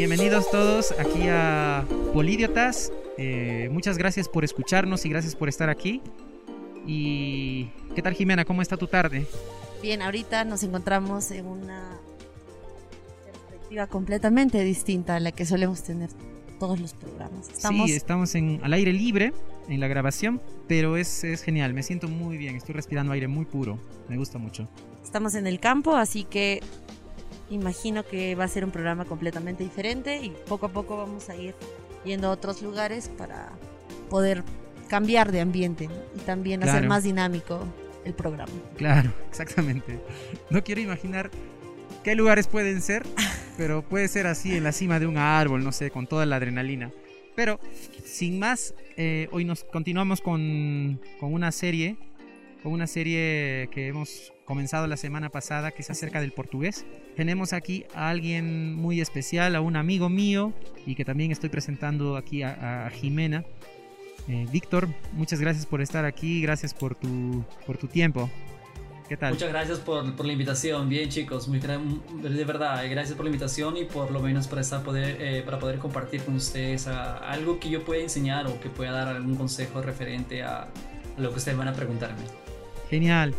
bienvenidos todos aquí a Polidiotas. Muchas gracias por escucharnos y gracias por estar aquí. ¿Y qué tal, Jimena? ¿Cómo está tu tarde? Bien, ahorita nos encontramos en una perspectiva completamente distinta a la que solemos tener todos los programas. Sí, estamos al aire libre en la grabación, pero es genial, me siento muy bien, estoy respirando aire muy puro, me gusta mucho. Estamos en el campo, así que imagino que va a ser un programa completamente diferente y poco a poco vamos a ir yendo a otros lugares para poder cambiar de ambiente, ¿no? Y también hacer más dinámico el programa. Claro, exactamente. No quiero imaginar qué lugares pueden ser, pero puede ser así en la cima de un árbol, no sé, con toda la adrenalina. Pero, sin más, hoy nos continuamos con una serie que hemos comenzado la semana pasada, que es acerca del portugués. Tenemos aquí a alguien muy especial, a un amigo mío, y que también estoy presentando aquí a Jimena. Víctor, muchas gracias por estar aquí, gracias por tu tiempo. ¿Qué tal? Muchas gracias por la invitación. Bien, chicos, de verdad, gracias por la invitación y por lo menos para poder compartir con ustedes algo que yo pueda enseñar o que pueda dar algún consejo referente a lo que ustedes van a preguntarme. Genial.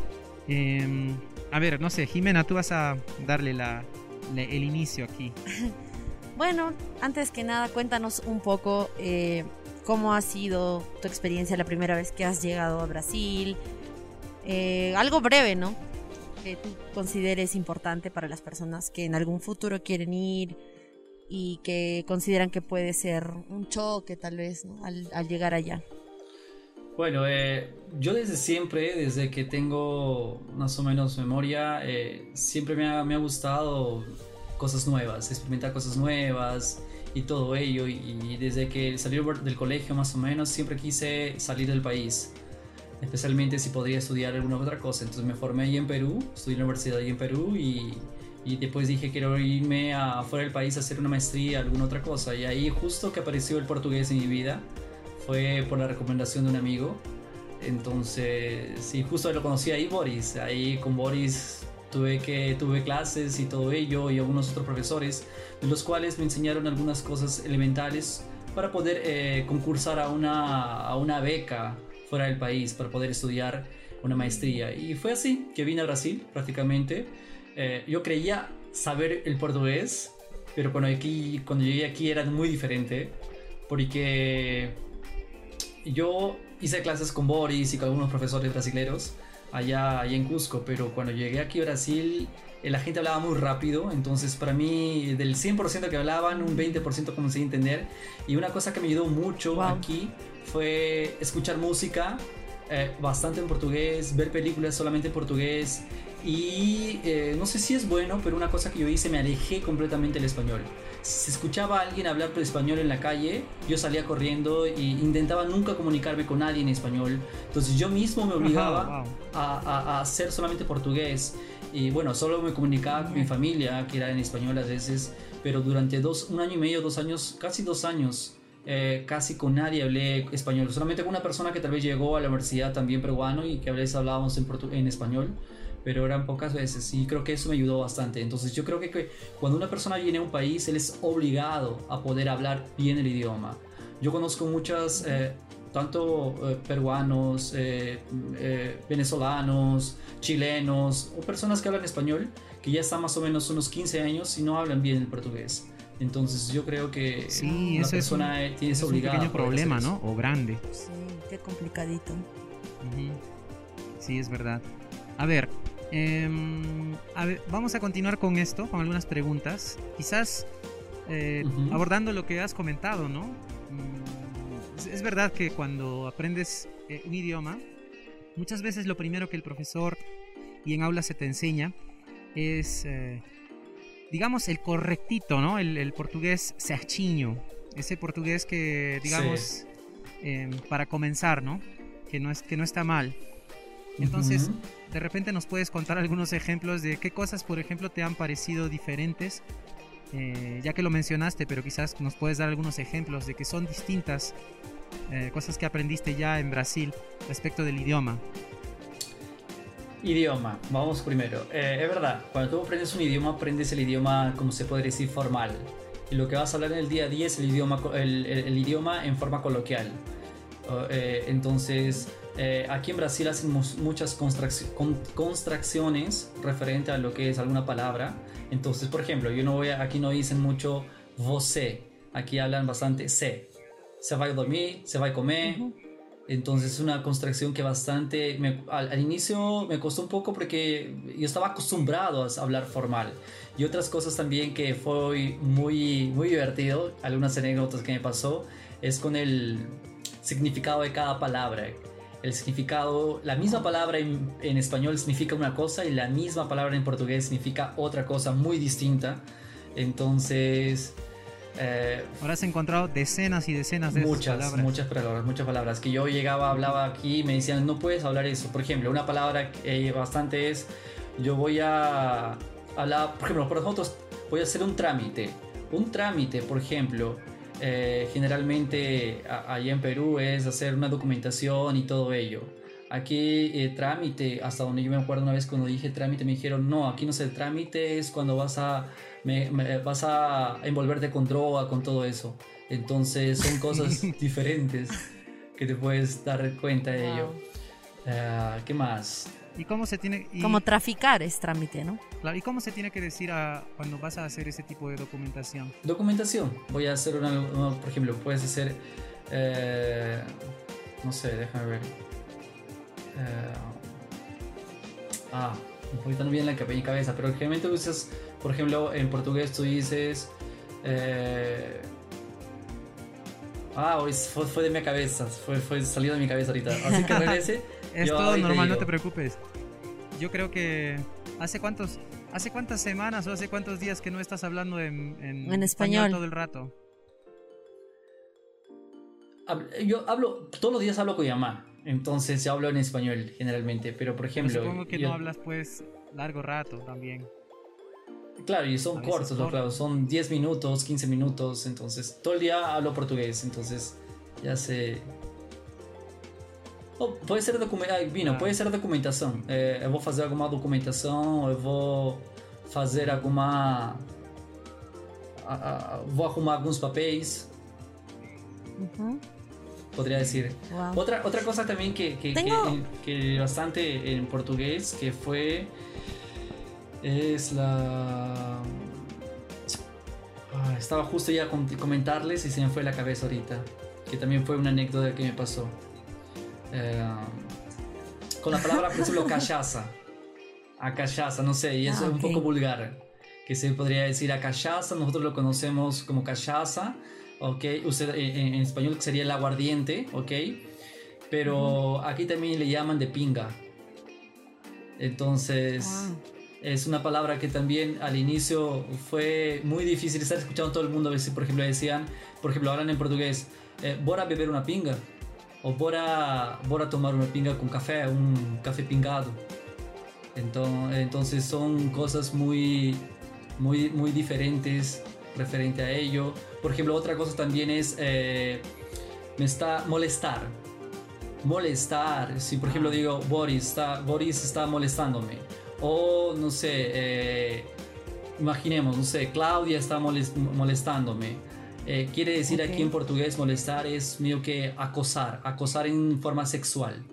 A ver, no sé, Jimena, tú vas a darle el inicio aquí. Bueno, antes que nada, cuéntanos un poco cómo ha sido tu experiencia la primera vez que has llegado a Brasil. Algo breve, ¿no? Que tú consideres importante para las personas que en algún futuro quieren ir y que consideran que puede ser un choque tal vez, ¿no? al llegar allá. Bueno, yo desde siempre, desde que tengo más o menos memoria, siempre me ha gustado cosas nuevas, experimentar cosas nuevas y todo ello. Y desde que salí del colegio más o menos, siempre quise salir del país, especialmente si podía estudiar alguna otra cosa. Entonces me formé ahí en Perú, estudié en la universidad ahí en Perú y después dije quiero irme afuera del país a hacer una maestría, alguna otra cosa. Y ahí justo que apareció el portugués en mi vida. Fue por la recomendación de un amigo. Entonces, sí, justo lo conocí ahí, Boris. Ahí con Boris tuve clases y todo ello, y algunos otros profesores, de los cuales me enseñaron algunas cosas elementales para poder concursar a una beca fuera del país, para poder estudiar una maestría. Y fue así que vine a Brasil, prácticamente. Yo creía saber el portugués, pero cuando llegué aquí era muy diferente, porque yo hice clases con Boris y con algunos profesores brasileños allá en Cusco, pero cuando llegué aquí a Brasil la gente hablaba muy rápido. Entonces para mí del 100% que hablaban, un 20% comencé a entender. Y una cosa que me ayudó mucho aquí fue escuchar música bastante en portugués, ver películas solamente en portugués. Y no sé si es bueno, pero una cosa que yo hice, me alejé completamente del español. Si escuchaba a alguien hablar por español en la calle, yo salía corriendo e intentaba nunca comunicarme con nadie en español. Entonces yo mismo me obligaba a hacer solamente portugués. Y bueno, solo me comunicaba con mi familia, que era en español a veces, pero durante un año y medio, 2 años, casi 2 años, casi con nadie hablé español. Solamente con una persona que tal vez llegó a la universidad también peruano y que a veces hablábamos en español, pero eran pocas veces, y creo que eso me ayudó bastante. Entonces yo creo que cuando una persona viene a un país, él es obligado a poder hablar bien el idioma. Yo conozco muchas, tanto peruanos, venezolanos, chilenos o personas que hablan español, que ya están más o menos unos 15 años y no hablan bien el portugués. Entonces yo creo que sí, una persona tiene esa obligada. Es un pequeño problema, ¿no? O grande. Sí, qué complicadito. Sí, es verdad. A ver, vamos a continuar con esto, con algunas preguntas. Quizás abordando lo que has comentado, ¿no? Es verdad que cuando aprendes un idioma, muchas veces lo primero que el profesor y en aula se te enseña es, digamos, el correctito, ¿no? El portugués certinho. Ese portugués que, digamos, para comenzar, ¿no? Que no está mal. Entonces, de repente nos puedes contar algunos ejemplos de qué cosas, por ejemplo, te han parecido diferentes, ya que lo mencionaste, pero quizás nos puedes dar algunos ejemplos de que son distintas cosas que aprendiste ya en Brasil respecto del idioma. Idioma, vamos primero. Es verdad, cuando tú aprendes un idioma, aprendes el idioma, como se puede decir, formal. y lo que vas a hablar en el día a día es el idioma en forma coloquial. Entonces, aquí en Brasil hacen muchas construcciones referente a lo que es alguna palabra. Entonces, por ejemplo, aquí no dicen mucho você, aquí hablan bastante se. Se va a dormir, se va a comer. Entonces es una construcción que bastante... al inicio me costó un poco porque yo estaba acostumbrado a hablar formal. Y otras cosas también que fue muy, muy divertido, algunas anécdotas que me pasó, es con el significado de cada palabra. El significado, la misma palabra en español significa una cosa y la misma palabra en portugués significa otra cosa muy distinta. Entonces... ahora has encontrado decenas y decenas de palabras. Muchas palabras que yo hablaba aquí y me decían no puedes hablar eso. Por ejemplo, una palabra bastante es, yo voy a hablar, por ejemplo, por nosotros voy a hacer un trámite, por ejemplo, generalmente allá en Perú es hacer una documentación y todo ello. Aquí trámite, hasta donde yo me acuerdo una vez cuando dije trámite me dijeron no, aquí no es el trámite, es cuando vas a envolverte con droga, con todo eso. Entonces son cosas diferentes que te puedes dar cuenta de ello. ¿Qué más? ¿Y cómo se tiene...? Como traficar es trámite, ¿no? Claro, ¿y cómo se tiene que decir cuando vas a hacer ese tipo de documentación? Documentación. Voy a hacer por ejemplo, puedes hacer... no sé, déjame ver. Ahorita no viene en mi cabeza, pero generalmente usas, por ejemplo, en portugués tú dices... fue de mi cabeza, fue salido de mi cabeza ahorita. Así que regrese. Es todo normal, no te preocupes. Yo creo que ¿hace cuántas semanas o hace cuántos días que no estás hablando en español todo el rato? Yo hablo, todos los días hablo con mi mamá. Entonces yo hablo en español generalmente, pero por ejemplo... Pero supongo que no hablas pues largo rato también. Claro, y son cortos, claro, son 10 minutos, 15 minutos, entonces todo el día hablo portugués, entonces ya sé... Puede ser puede ser documentação. Eu vou fazer alguma documentação, eu vou fazer alguma... vou arrumar alguns papéis. Podría decir. Wow. Otra cosa también que bastante en portugués que fue es la... estaba justo ya comentarles y se me fue la cabeza ahorita, que también fue una anécdota que me pasó con la palabra, por ejemplo, cachaza. A cachaza, no sé, y eso es un poco vulgar, que se podría decir a cachaza, nosotros lo conocemos como cachaza. Ok, usted en español sería el aguardiente, ok, pero aquí también le llaman de pinga. Entonces es una palabra que también al inicio fue muy difícil estar escuchando todo el mundo. A veces, por ejemplo, decían, hablan en portugués, bora beber una pinga, o bora tomar una pinga con café, un café pingado. Entonces son cosas muy, muy, muy diferentes referente a ello. Por ejemplo, otra cosa también es me está molestar. Si por ejemplo digo Boris está molestándome, o no sé, imaginemos, no sé, Claudia está molestándome. Quiere decir aquí en portugués molestar es medio que acosar en forma sexual.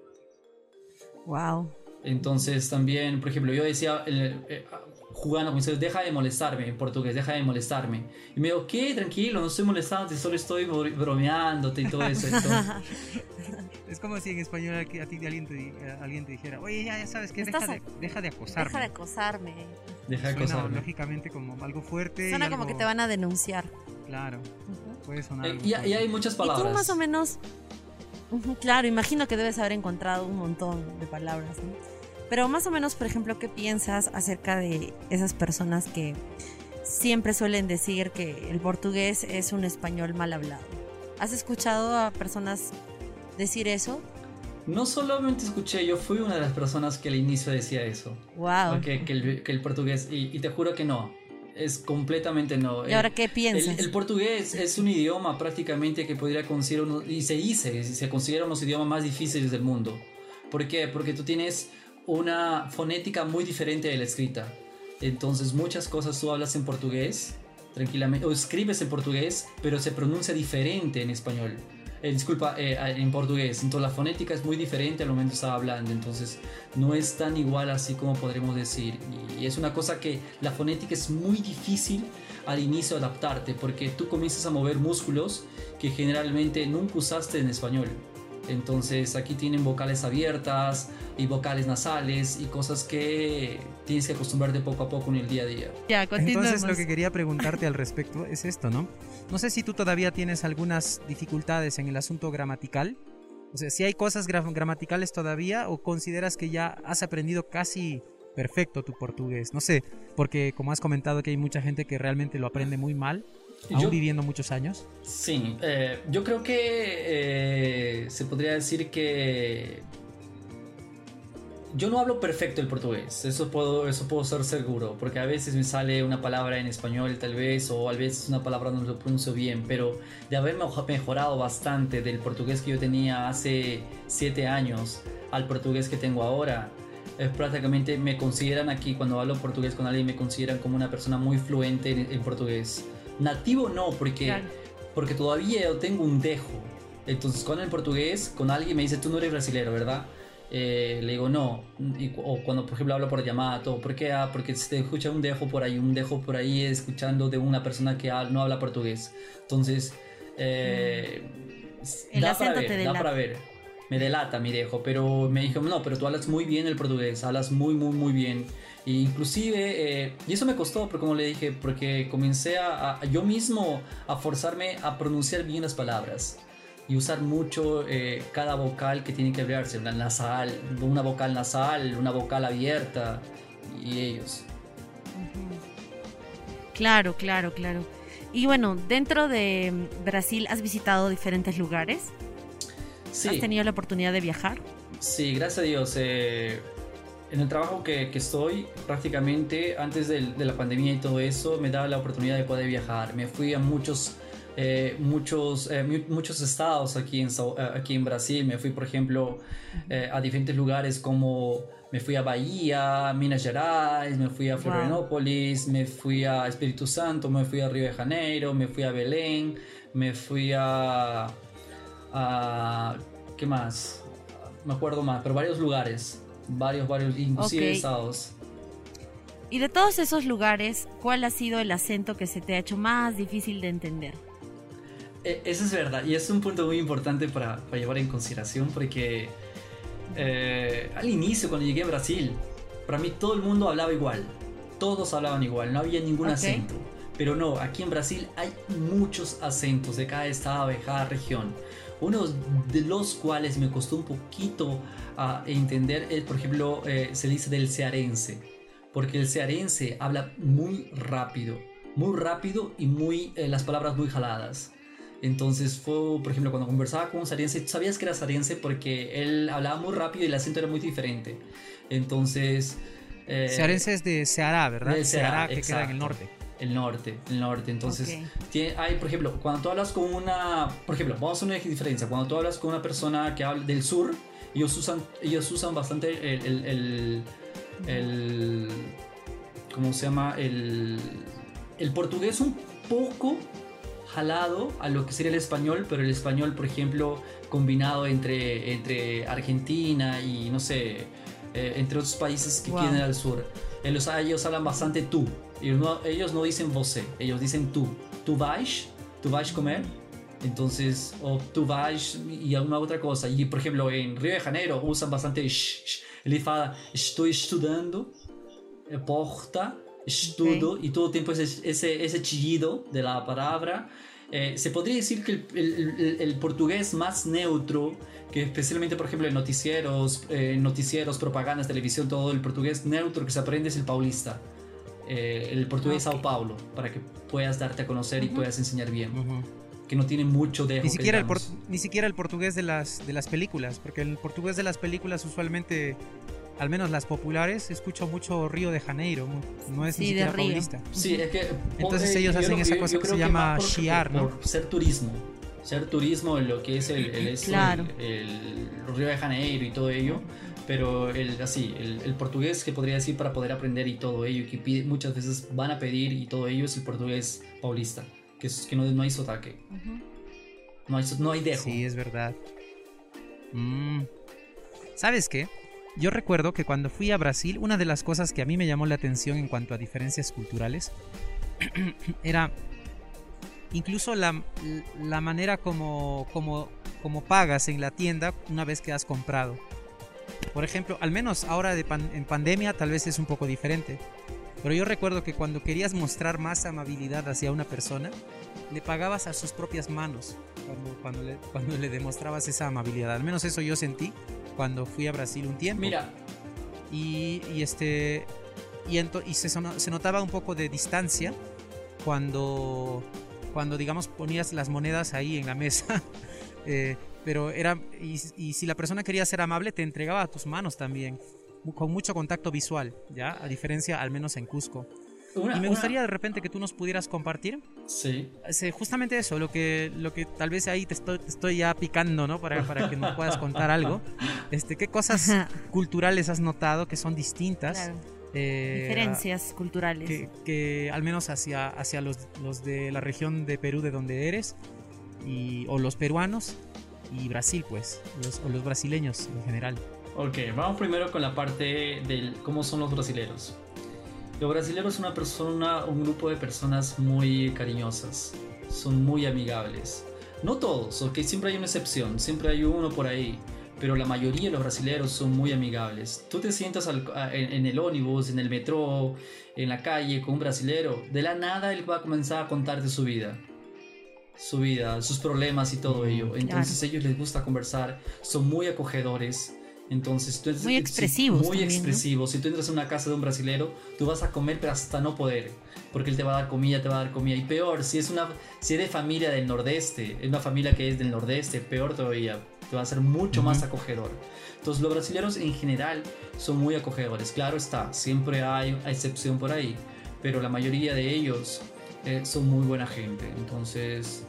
Wow. Entonces también, por ejemplo, yo decía jugando con ustedes, deja de molestarme, en portugués, deja de molestarme. Y me digo, ¿qué? Tranquilo, no estoy molestándote, solo estoy bromeándote y todo eso. Entonces... Es como si en español a ti alguien te dijera, oye, ya sabes que deja de acosarme. Deja de acosarme. Deja de acosarme. Lógicamente como algo fuerte. Suena como que te van a denunciar. Claro, puede sonar. Y hay muchas palabras. Y tú más o menos, claro, imagino que debes haber encontrado un montón de palabras, ¿no? Pero más o menos, por ejemplo, ¿qué piensas acerca de esas personas que siempre suelen decir que el portugués es un español mal hablado? ¿Has escuchado a personas decir eso? No solamente escuché, yo fui una de las personas que al inicio decía eso. Wow. Que el portugués, y te juro que no, es completamente no. ¿Y ahora qué piensas? El portugués es un idioma prácticamente que podría considerar y se considera uno de los idiomas más difíciles del mundo. ¿Por qué? Porque tú tienes una fonética muy diferente de la escrita. Entonces muchas cosas tú hablas en portugués tranquilamente, o escribes en portugués, pero se pronuncia diferente en español. En portugués. Entonces la fonética es muy diferente al momento de estar hablando, entonces no es tan igual así como podremos decir. Y es una cosa que la fonética es muy difícil al inicio adaptarte, porque tú comienzas a mover músculos que generalmente nunca usaste en español. Entonces aquí tienen vocales abiertas y vocales nasales y cosas que tienes que acostumbrarte poco a poco en el día a día. Ya, continuemos. Entonces lo que quería preguntarte al respecto es esto, ¿no? No sé si tú todavía tienes algunas dificultades en el asunto gramatical. O sea, si hay cosas gramaticales todavía, o consideras que ya has aprendido casi perfecto tu portugués. No sé, porque como has comentado que hay mucha gente que realmente lo aprende muy mal, aún viviendo muchos años. Sí, yo creo que se podría decir que yo no hablo perfecto el portugués, eso puedo ser seguro, porque a veces me sale una palabra en español tal vez, o a veces una palabra no lo pronuncio bien, pero de haber mejorado bastante del portugués que yo tenía hace 7 años al portugués que tengo ahora, prácticamente me consideran aquí, cuando hablo portugués con alguien, me consideran como una persona muy fluente en portugués. Nativo no, porque todavía yo tengo un dejo. Entonces con el portugués, con alguien me dice, tú no eres brasilero, ¿verdad? Le digo no. O cuando por ejemplo hablo por llamada, todo. ¿Por qué? Porque se escucha un dejo por ahí escuchando de una persona que no habla portugués. Entonces el acento te delata. Da para ver. Me delata mi dejo, pero me dijo, no, pero tú hablas muy bien el portugués, hablas muy, muy, muy bien. E inclusive, y eso me costó, porque como le dije, porque comencé yo mismo a forzarme a pronunciar bien las palabras y usar mucho cada vocal que tiene que abrirse, una vocal nasal, una vocal abierta, y ellos. Claro. Y bueno, dentro de Brasil, ¿has visitado diferentes lugares? Sí. ¿Has tenido la oportunidad de viajar? Sí, gracias a Dios. En el trabajo que estoy, prácticamente antes de la pandemia y todo eso, me daba la oportunidad de poder viajar. Me fui a muchos estados aquí en Brasil. Me fui, por ejemplo, a diferentes lugares, como me fui a Bahía, Minas Gerais, me fui a Florianópolis, me fui a Espíritu Santo, me fui a Río de Janeiro, me fui a Belén, me fui a ¿qué más? Me acuerdo más, pero varios lugares, varios, inclusive estados. Y de todos esos lugares, ¿cuál ha sido el acento que se te ha hecho más difícil de entender? Eso es verdad, y es un punto muy importante para llevar en consideración, porque al inicio, cuando llegué a Brasil, para mí todo el mundo hablaba igual, todos hablaban igual, no había ningún acento. Pero no, aquí en Brasil hay muchos acentos de cada estado, de cada región. Uno de los cuales me costó un poquito entender es, por ejemplo, se dice del cearense. Porque el cearense habla muy rápido y las palabras muy jaladas. Entonces fue, por ejemplo, cuando conversaba con un cearense, tú sabías que era cearense porque él hablaba muy rápido y el acento era muy diferente. Entonces... cearense es de Ceará, ¿verdad? De Ceará, que queda en el norte. El norte. Entonces, hay, por ejemplo, cuando tú hablas con por ejemplo, vamos a hacer una diferencia. Cuando tú hablas con una persona que habla del sur, ellos usan bastante ¿cómo se llama? El portugués un poco jalado a lo que sería el español, pero el español, por ejemplo, combinado entre Argentina y, no sé, entre otros países que quedan al sur. Ellos hablan bastante tú. Ellos no dicen você, ellos dicen tú. Tú vais comer. Entonces, o tú vais y alguna otra cosa. Y por ejemplo, en Río de Janeiro usan bastante ele fala, estou estudando, porta, estudo, y todo el tiempo ese chillido de la palabra. Se podría decir que el portugués más neutro, que especialmente por ejemplo en noticieros, propagandas, televisión, todo el portugués neutro que se aprende es el paulista, el portugués Sao Paulo, para que puedas darte a conocer y puedas enseñar bien, que no tiene mucho de... Ni siquiera el portugués de las películas, porque el portugués de las películas usualmente, al menos las populares, escucho mucho Río de Janeiro, no es ni siquiera paulista. Sí, es que... Entonces ellos hacen esa cosa que se llama chiar, ¿no? Por ser turismo en lo que es el Río de Janeiro y todo ello, pero el portugués que podría decir para poder aprender y todo ello, que muchas veces van a pedir y todo ello, es el portugués paulista, que no hay sotaque. No hay dejo. Sí, es verdad. ¿Sabes qué? Yo recuerdo que cuando fui a Brasil, una de las cosas que a mí me llamó la atención en cuanto a diferencias culturales era incluso la manera como pagas en la tienda una vez que has comprado. Por ejemplo, al menos ahora en pandemia tal vez es un poco diferente, pero yo recuerdo que cuando querías mostrar más amabilidad hacia una persona, le pagabas a sus propias manos cuando le demostrabas esa amabilidad. Al menos eso yo sentí cuando fui a Brasil un tiempo. Mira. Y se notaba un poco de distancia cuando digamos ponías las monedas ahí en la mesa. Pero y si la persona quería ser amable, te entregaba a tus manos también, con mucho contacto visual, ¿ya? A diferencia, al menos en Cusco. Y me gustaría de repente que tú nos pudieras compartir. Sí. Justamente eso, lo que tal vez ahí te estoy ya picando, ¿no? Para que nos puedas contar algo. ¿Qué cosas culturales has notado que son distintas? Claro. Diferencias culturales. Que al menos hacia los de la región de Perú, de donde eres, o los peruanos, y Brasil, pues, o los brasileños en general. Ok, vamos primero con la parte del cómo son los brasileros. Los brasileños son un grupo de personas muy cariñosas, son muy amigables. No todos, ok, siempre hay una excepción, siempre hay uno por ahí, pero la mayoría de los brasileños son muy amigables. Tú te sientas en el ómnibus, en el metro, en la calle con un brasilero, de la nada él va a comenzar a contarte su vida, sus problemas y todo ello. Entonces claro, ellos les gusta conversar, son muy acogedores. Entonces, muy expresivos. Muy también, expresivos. ¿No? Si tú entras en una casa de un brasilero, tú vas a comer, pero hasta no poder. Porque él te va a dar comida, Y peor, si eres familia del nordeste, es una familia que es del nordeste, peor todavía. Te va a ser mucho más acogedor. Entonces, los brasileños en general son muy acogedores. Claro está, siempre hay excepción por ahí. Pero la mayoría de ellos son muy buena gente. Entonces...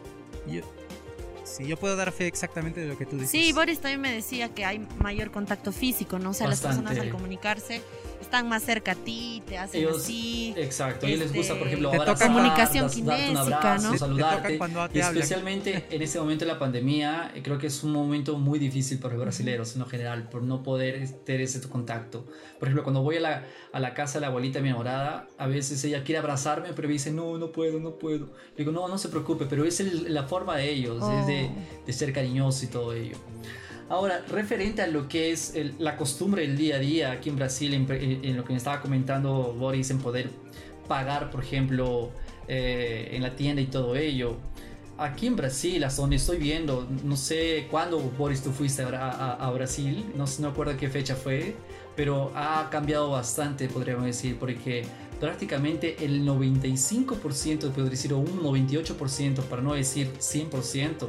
Sí, yo puedo dar fe exactamente de lo que tú dices. Sí, Boris también me decía que hay mayor contacto físico, ¿no? O sea, bastante. Las personas al comunicarse están más cerca a ti, te hacen ellos, así. Exacto, a ellos les gusta, por ejemplo, te toca comunicación kinésica, un abrazo, ¿no? saludarte. Y especialmente en este momento de la pandemia, creo que es un momento muy difícil para los brasileños en lo general, por no poder tener ese contacto. Por ejemplo, cuando voy a la casa de la abuelita de mi enamorada, a veces ella quiere abrazarme, pero me dice, no puedo. Le digo, no se preocupe, pero es la forma de ellos, es de ser cariñoso y todo ello. Ahora, referente a lo que es la costumbre del día a día aquí en Brasil, en lo que me estaba comentando Boris, en poder pagar, por ejemplo, en la tienda y todo ello. Aquí en Brasil, hasta donde estoy viendo, no sé cuándo, Boris, tú fuiste a Brasil, no me acuerdo qué fecha fue, pero ha cambiado bastante, podríamos decir, porque prácticamente el 95%, puedo decir, o un 98%, para no decir 100%,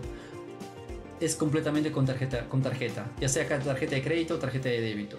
es completamente con tarjeta, ya sea tarjeta de crédito o tarjeta de débito.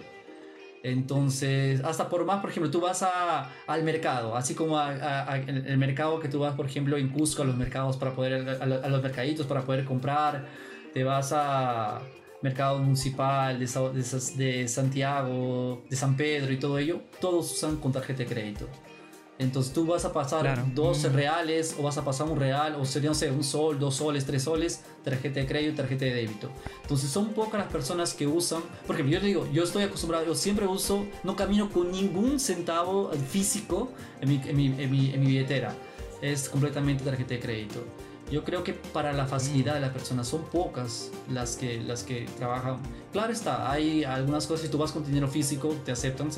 Entonces, hasta por más, por ejemplo, tú vas al mercado, así como el mercado que tú vas, por ejemplo, en Cusco, a los mercados para poder, a los mercaditos para poder comprar, te vas a mercado municipal de Santiago, de San Pedro y todo ello, todos usan con tarjeta de crédito. Entonces tú vas a pasar 12 reales o vas a pasar un real o sería, no sé, un sol, 2 soles, 3 soles, tarjeta de crédito, tarjeta de débito. Entonces son pocas las personas que usan. Por ejemplo, yo te digo, yo estoy acostumbrado, yo siempre uso, no camino con ningún centavo físico en mi billetera. Es completamente tarjeta de crédito. Yo creo que para la facilidad de las personas son pocas las que trabajan. Claro está, hay algunas cosas, si tú vas con dinero físico, se aceptan.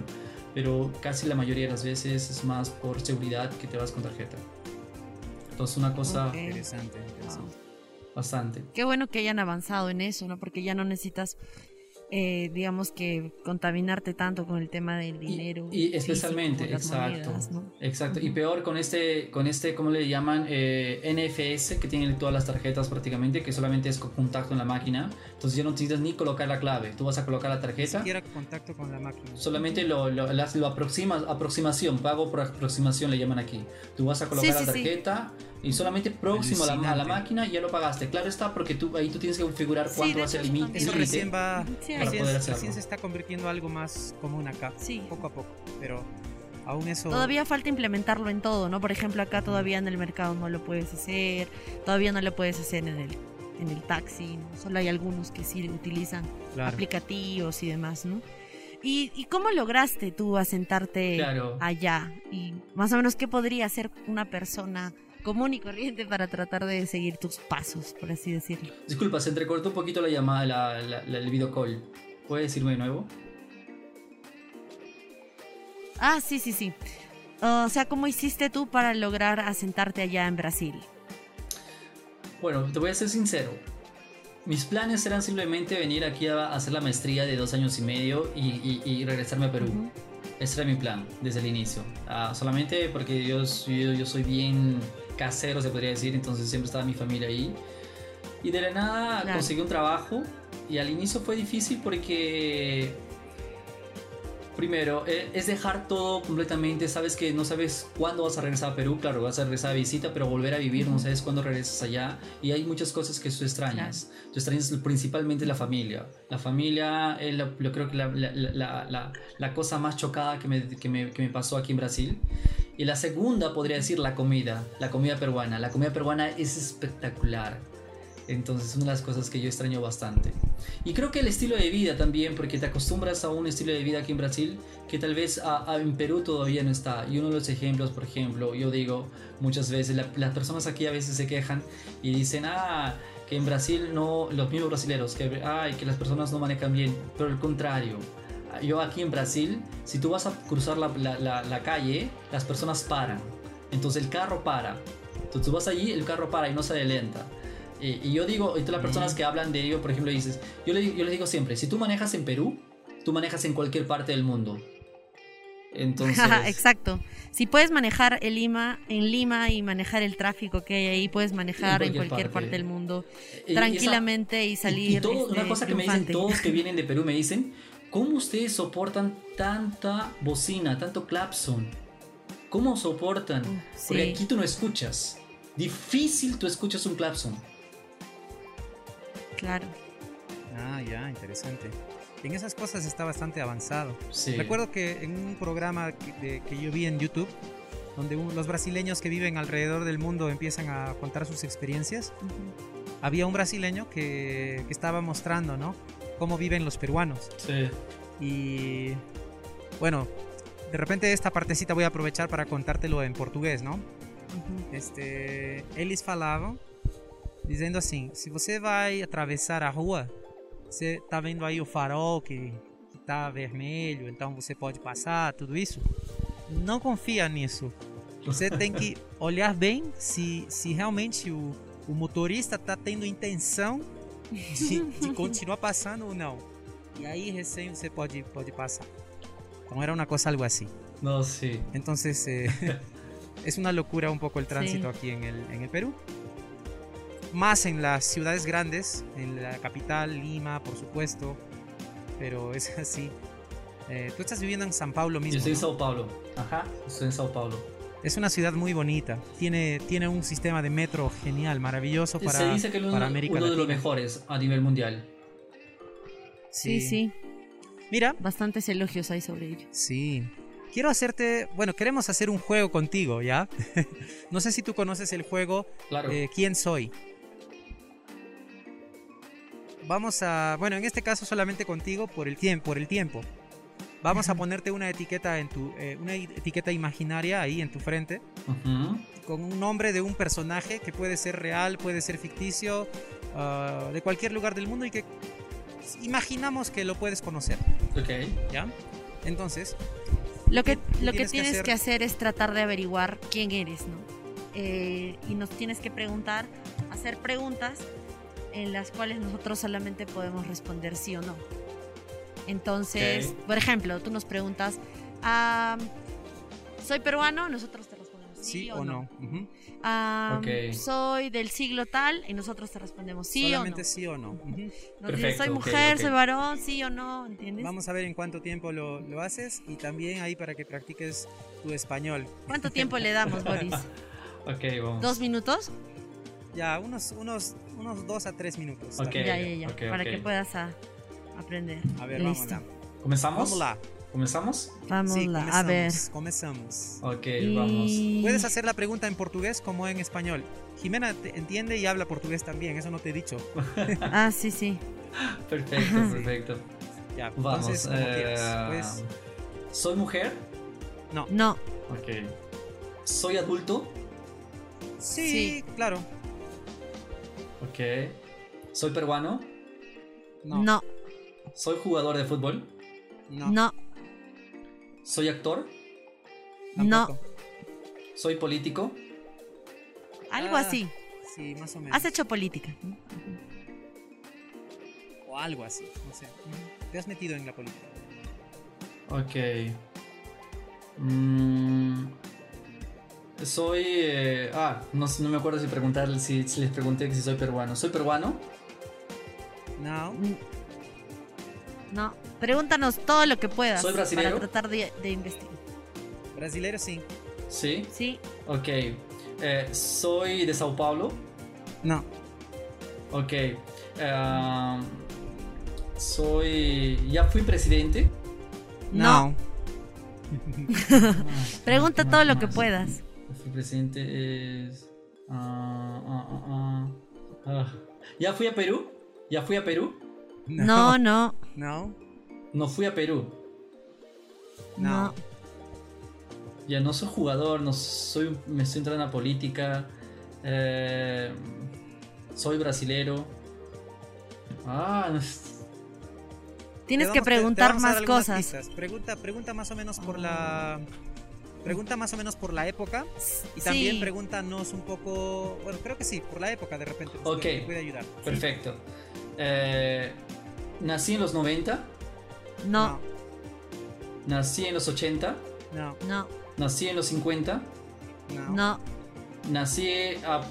Pero casi la mayoría de las veces es más por seguridad que te vas con tarjeta. Entonces una cosa interesante. Bastante. Qué bueno que hayan avanzado en eso, ¿no? Porque ya no necesitas, digamos, que contaminarte tanto con el tema del dinero. Y especialmente, físico, exacto. monedas, ¿no? Exacto. Y peor con este, ¿cómo le llaman? NFS, que tienen todas las tarjetas prácticamente, que solamente es con contacto en la máquina. Entonces ya no necesitas ni colocar la clave. Tú vas a colocar la tarjeta. Ni siquiera contacto con la máquina. Solamente lo aproximación, pago por aproximación le llaman aquí. Tú vas a colocar la tarjeta. Y solamente próximo a la máquina ya lo pagaste. Claro está, porque ahí tú tienes que configurar cuánto va a ser el límite. Eso recién va recién se está convirtiendo en algo más común acá, poco a poco, pero aún eso... Todavía falta implementarlo en todo, ¿no? Por ejemplo, acá todavía en el mercado no lo puedes hacer, todavía no lo puedes hacer en el taxi, ¿no? Solo hay algunos que sí utilizan aplicativos y demás, ¿no? ¿Y cómo lograste tú asentarte allá? Y más o menos, ¿qué podría hacer una persona común y corriente para tratar de seguir tus pasos, por así decirlo? Disculpa, se entrecortó un poquito la llamada, el video call. ¿Puedes decirme de nuevo? Ah, sí. O sea, ¿cómo hiciste tú para lograr asentarte allá en Brasil? Bueno, te voy a ser sincero. Mis planes eran simplemente venir aquí a hacer la maestría de 2 años y medio y regresarme a Perú. Uh-huh. Ese era mi plan desde el inicio. Solamente porque yo soy bien casero, se podría decir, entonces siempre estaba mi familia ahí. Y de la nada conseguí un trabajo y al inicio fue difícil porque... Primero, es dejar todo completamente. Sabes que no sabes cuándo vas a regresar a Perú. Claro, vas a regresar a visita, pero volver a vivir, no sabes cuándo regresas allá. Y hay muchas cosas que tú extrañas. Claro. Tú extrañas principalmente la familia. La familia es yo creo que la cosa más chocada que me pasó aquí en Brasil. Y la segunda, podría decir, la comida peruana. La comida peruana es espectacular. Entonces es una de las cosas que yo extraño bastante. Y creo que el estilo de vida también, porque te acostumbras a un estilo de vida aquí en Brasil que tal vez en Perú todavía no está. Y uno de los ejemplos, por ejemplo, yo digo muchas veces, las personas aquí a veces se quejan y dicen, que en Brasil no, los mismos brasileños, que las personas no manejan bien. Pero al contrario, yo aquí en Brasil, si tú vas a cruzar la calle, las personas paran. Entonces el carro para. Entonces tú vas allí, el carro para y no se adelanta. Y yo digo, y todas las personas que hablan de ello, por ejemplo, dices, yo les digo siempre, si tú manejas en Perú, tú manejas en cualquier parte del mundo. Entonces... Exacto. Si puedes manejar en Lima y manejar el tráfico que hay ahí, puedes manejar en cualquier parte del mundo tranquilamente y salir. Una cosa que me dicen todos que vienen de Perú, me dicen, ¿cómo ustedes soportan tanta bocina, tanto clapson? ¿Cómo soportan? Porque aquí tú no escuchas. Difícil tú escuchas un clapson. Claro. Ya, interesante. En esas cosas está bastante avanzado. Sí. Recuerdo que en un programa que yo vi en YouTube, donde los brasileños que viven alrededor del mundo empiezan a contar sus experiencias, había un brasileño que estaba mostrando, ¿no?, cómo viven los peruanos. Sí. Y bueno, de repente esta partecita voy a aprovechar para contártelo en portugués, ¿no? Eles falavam dizendo assim: se você vai atravessar a rua, você tá vendo aí o farol que tá vermelho, então você pode passar, tudo isso. Não confia nisso. Você tem que olhar bem se realmente o motorista tá tendo intenção de continuar passando ou não. E aí recém você pode passar. Então era una cosa algo así. No, sí. Entonces es una locura un poco el tránsito aquí en el Perú. Más en las ciudades grandes, en la capital, Lima, por supuesto. Pero es así. Tú estás viviendo en San Pablo mismo. Yo estoy en ¿no? Sao Paulo. Ajá, estoy en Sao Paulo. Es una ciudad muy bonita. Tiene un sistema de metro genial, maravilloso para América Latina. Se dice que es uno de los mejores a nivel mundial. Sí. Mira. Bastantes elogios hay sobre ello. Sí. Queremos hacer un juego contigo, ¿ya? No sé si tú conoces el juego. Claro. ¿Quién soy? Vamos a... Bueno, en este caso solamente contigo por el tiempo. Vamos a ponerte una etiqueta una etiqueta imaginaria ahí en tu frente. Con un nombre de un personaje que puede ser real, puede ser ficticio, de cualquier lugar del mundo y que imaginamos que lo puedes conocer. Ok. ¿Ya? Entonces... Lo que tienes que hacer es tratar de averiguar quién eres, ¿no? Y nos tienes que hacer preguntas en las cuales nosotros solamente podemos responder sí o no. Entonces, por ejemplo, tú nos preguntas, ¿soy peruano? Nosotros te respondemos sí o no. ¿Soy del siglo tal? Y nosotros te respondemos sí solamente o no. Sí o no. Nos dices, soy mujer, soy varón, sí o no, ¿entiendes? Vamos a ver en cuánto tiempo lo haces y también ahí para que practiques tu español. ¿Cuánto tiempo le damos, Boris? Ok, vamos. ¿2 minutos? Ya, unos 2 a 3 minutos. Okay, ya. Para que puedas aprender. A ver, Listo. vamos lá. ¿Comenzamos? Vamos lá. ¿Comenzamos? Vamos Sí, lá, a ver. comenzamos. Ok, Y- vamos. Puedes hacer la pregunta en portugués como en español. Jimena entiende y habla portugués también, eso no te he dicho. Ah, sí, sí. Perfecto, perfecto. Ya, Vamos. entonces, como quieras. Pues, ¿Soy mujer? No, Ok. ¿Soy adulto? sí, claro. Ok. ¿Soy peruano? no, ¿Soy jugador de fútbol? no, ¿Soy actor? no. Tampoco. ¿Soy político? Algo así. Sí, más o menos. Has hecho política. O algo así, no sé. Te has metido en la política. Ok. Soy... no me acuerdo si les pregunté que si soy peruano. ¿Soy peruano? No. No. Pregúntanos todo lo que puedas. ¿Soy brasilero? Para tratar de investigar. Brasilero sí. Sí. Sí, Ok. ¿Soy de Sao Paulo? No. Ok. ¿Ya fui presidente? no. Pregunta ¿Qué todo lo más? que puedas. Ya fui presidente es... ¿Ya fui a Perú? ¿Ya fui a Perú? No, no, No. No fui a Perú. no. Ya no soy jugador, me estoy entrando a la política. Soy brasilero. No, Tienes Te que vamos- te preguntar vamos a dar más algunas cosas. pistas. Pregunta más o menos por la... Pregunta más o menos por la época. Y también Sí. pregúntanos un poco... Bueno, creo que sí, por la época de repente. Ok. Te puede ayudar. perfecto. Nací en los 90. No, Nací en los 80. No. no, Nací en los 50. No. no, Nací a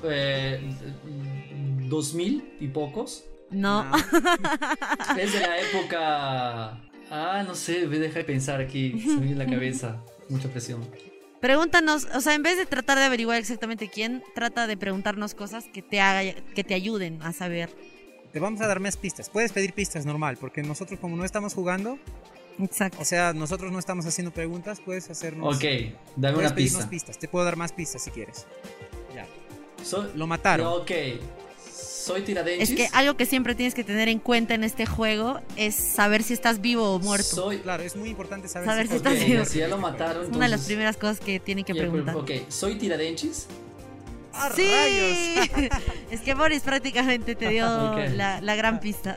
2000 y pocos. no. Es de la época... no sé, deja de pensar aquí. Se me viene en la cabeza. Mucha presión. Pregúntanos, o sea, en vez de tratar de averiguar exactamente quién, trata de preguntarnos cosas que te ayuden a saber. Te vamos a dar más pistas. Puedes pedir pistas normal, porque nosotros como no estamos jugando, Exacto. o sea, nosotros no estamos haciendo preguntas, puedes hacernos... Ok, dame Puedes una pedirnos pista. pistas. Te puedo dar más pistas si quieres. Ya. Soy... Lo mataron. Ok. Soy Tiradentes. Es que algo que siempre tienes que tener en cuenta en este juego es saber si estás vivo o muerto. Soy... Claro, es muy importante saber, Saber si Ok, estás vivo. si ya lo mataron, Es una de las entonces- primeras cosas que tienen que Ya, preguntar. Ok, soy Tiradentes. ¡Ah, Sí, rayos! es que Boris prácticamente te dio Ok. la gran pista.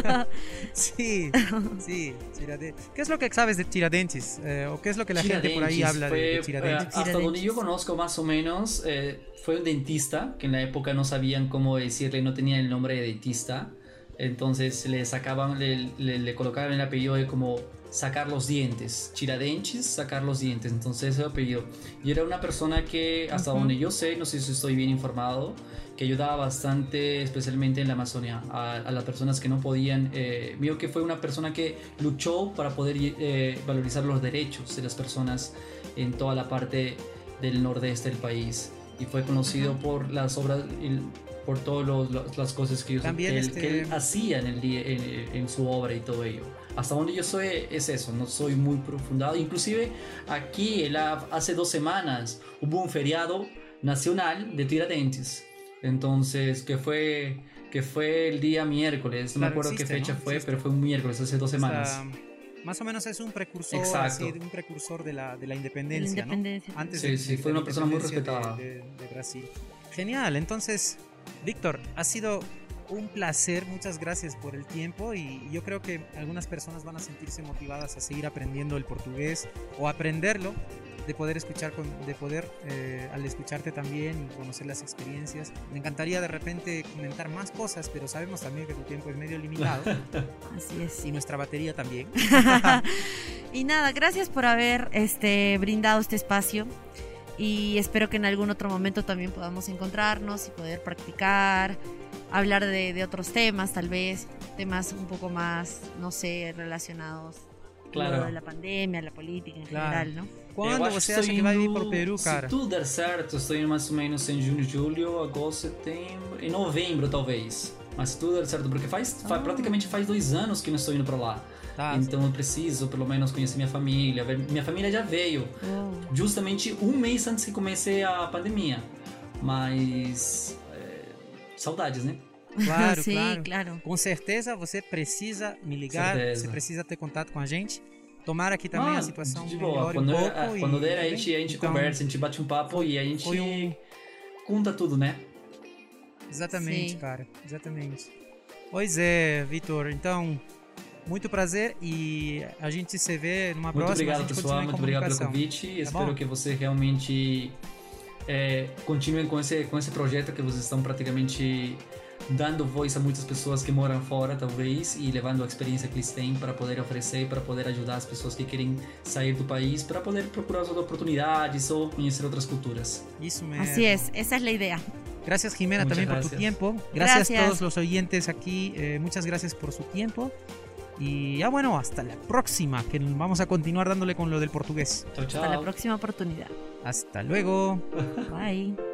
Sí, sí, ¿Qué es lo que sabes de Tiradentes? ¿O qué es lo que la gente por ahí Tiradentes habla fue, de Tiradentes? hasta Tiradentes. donde yo conozco más o menos, fue un dentista que en la época no sabían cómo decirle, no tenían el nombre de dentista. Entonces le sacaban, le colocaban el apellido de como sacar los dientes. Tiradentes, sacar los dientes. Entonces ese apellido. Y era una persona que, hasta donde yo sé, no sé si estoy bien informado, que ayudaba bastante, especialmente en la Amazonia, a las personas que no podían. Vio que fue una persona que luchó para poder valorizar los derechos de las personas en toda la parte del nordeste del país. Y fue conocido por las obras, por todas las cosas que, También que él hacía en su obra y todo ello. Hasta donde yo soy es eso, no soy muy profundado. Inclusive aquí hace 2 semanas hubo un feriado nacional de Tiradentes. Entonces, que fue el día miércoles, no me Claro, acuerdo existe, qué fecha ¿no? fue, Existe. pero fue un miércoles hace 2 semanas. Más o menos es un precursor, Exacto. así, un precursor de la independencia, ¿no? Independencia. Antes Sí, fue de la una persona muy independencia respetada. de Brasil. Genial, entonces, Víctor, ha sido un placer, muchas gracias por el tiempo y yo creo que algunas personas van a sentirse motivadas a seguir aprendiendo el portugués o aprenderlo, de poder escuchar, al escucharte también y conocer las experiencias. Me encantaría de repente comentar más cosas, pero sabemos también que tu tiempo es medio limitado Así es. y nuestra batería también. Y nada, gracias por haber brindado este espacio. Y espero que en algún otro momento también podamos encontrarnos y poder practicar, hablar de otros temas, tal vez, temas un poco más, no sé, relacionados Claro. con lo de la pandemia, la política en Claro. general, ¿no? Quando Eu acho você que acha estou que vai vir indo- pro Peru, cara? Se tudo der certo, eu estou indo mais ou menos em junho, julho, agosto, setembro. Em novembro, talvez. Mas tudo deu certo, porque praticamente faz 2 anos que não estou indo para lá. Então eu preciso, pelo menos, conhecer minha família. Minha família já veio, justamente um mês antes que comece a pandemia. Mas... saudades, né? Claro, Sim, claro. claro. Com certeza você precisa me ligar, você precisa ter contato com a gente. Tomara que também a situação de boa. melhore um pouco. Quando der, a gente então, conversa, a gente bate um papo e a gente conta tudo, né? Exatamente, Sim. cara. Exatamente. Pois é, Vitor. Então, muito prazer e a gente se vê numa Muito próxima. obrigado, pessoal. Muito obrigado pelo convite. Tá Espero bom? que você realmente continuem com esse projeto que vocês estão praticamente dando voz a muitas pessoas que moram fora, talvez, e levando a experiência que eles têm para poder oferecer, para poder ajudar as pessoas que querem sair do país, para poder procurar outras oportunidades ou conhecer outras culturas. Isso mesmo. Así es, esa es la idea. Gracias, Jimena, Muchas también por tu gracias. tiempo. Gracias a Gracias. todos los oyentes aquí. Muchas gracias por su tiempo. Y ya bueno, hasta la próxima, que vamos a continuar dándole con lo del portugués. Chao, chao. Hasta la próxima oportunidad. Hasta luego. Bye.